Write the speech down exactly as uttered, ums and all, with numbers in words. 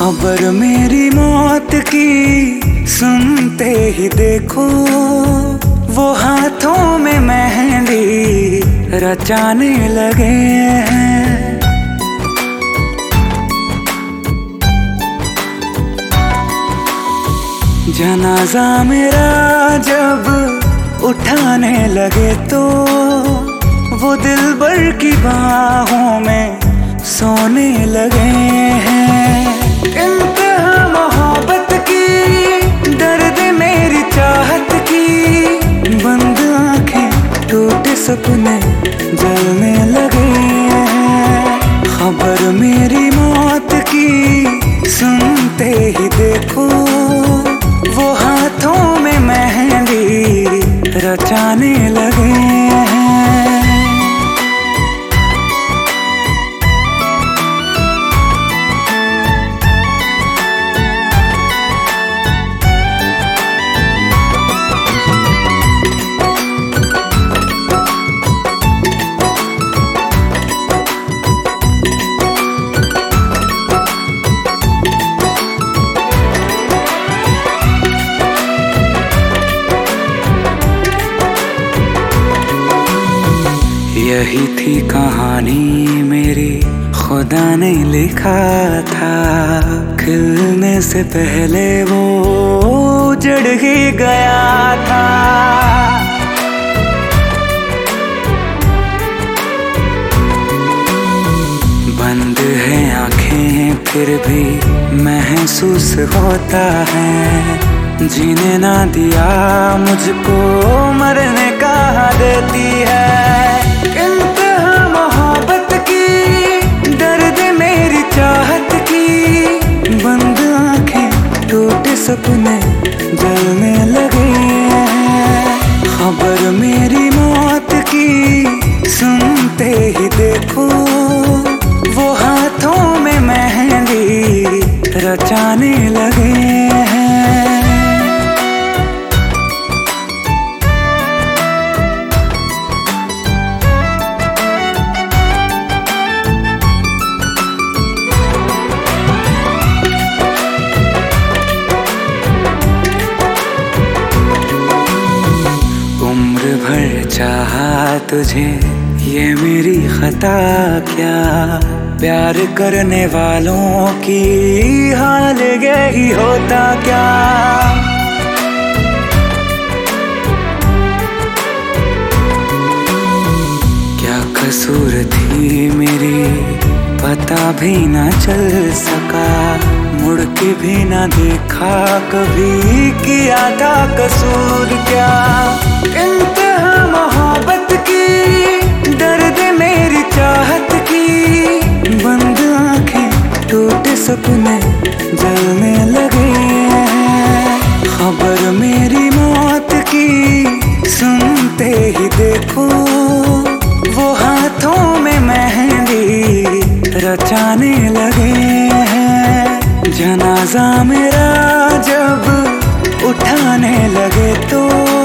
खबर मेरी मौत की सुनते ही देखो, वो हाथों में मेहंदी रचाने लगे हैं। जनाजा मेरा जब उठाने लगे तो वो दिलबर की बाहों में सोने लगे हैं। इंतहा मोहब्बत की, दर्द मेरी चाहत की, बंद आंखें टूटे सपने जलने लगे हैं। खबर मेरी मौत की सुनते ही देखो, वो हाथों में मेहंदी रचाने लगे हैं। यही थी कहानी मेरी, खुदा ने लिखा था। खिलने से पहले वो उजड़ ही गया था। बंद है आंखें फिर भी महसूस होता है। जीने ना दिया मुझको, मरने का देती है। इंतहा मोहब्बत की, दर्द मेरी चाहत की, बंद आंखें टूटे सपने जलने लगे हैं। खबर मेरी मौत की सुनते ही देखो, वो हाथों में मेहंदी रचाने लगे हैं। उम्र भर चाहा तुझे, ये मेरी खता क्या? प्यार करने वालों की हाल यही होता क्या? क्या कसूर थी मेरी, पता भी ना चल सका। मुड़ के भी ना देखा कभी, किया था कसूर क्या? इंतहा मोहब्बत की, दर्द मेरी चाहत की, बंद आंखें टूटे सपने जलने लगे हैं। खबर मेरी मौत की सुनते ही देखो, वो हाथों में मेहंदी रचाने लगे हैं। जनाजा मेरा जब उठाने लगे तो